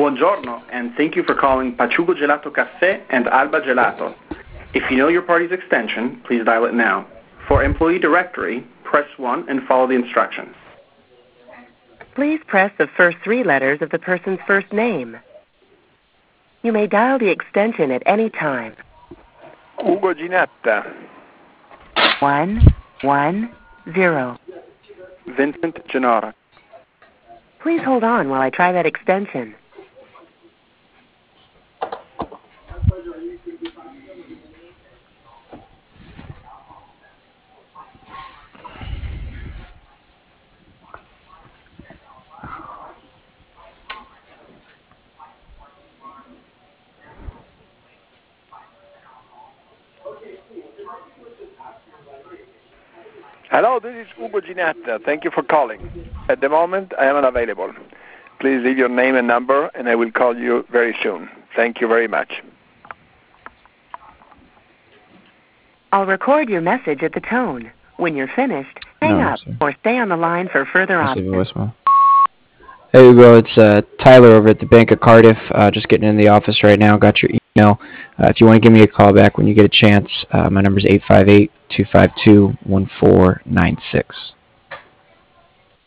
Buongiorno, and thank you for calling Paciugo Gelato Cafe and Alba Gelato. If you know your party's extension, please dial it now. For employee directory, press 1 and follow the instructions. Please press the first 3 letters of the person's first name. You may dial the extension at any time. Ugo Ginetta. 110. Vincent Gennara. Please hold on while I try that extension. Hello, this is Ugo Ginetta. Thank you for calling. At the moment, I am unavailable. Please leave your name and number, and I will call you very soon. Thank you very much. I'll record your message at the tone. When you're finished, hang up or stay on the line for further options. Hey Ugo, it's Tyler over at the Bank of Cardiff. Just getting in the office right now. Got your email. If you want to give me a call back when you get a chance, my number is 858-252-1496.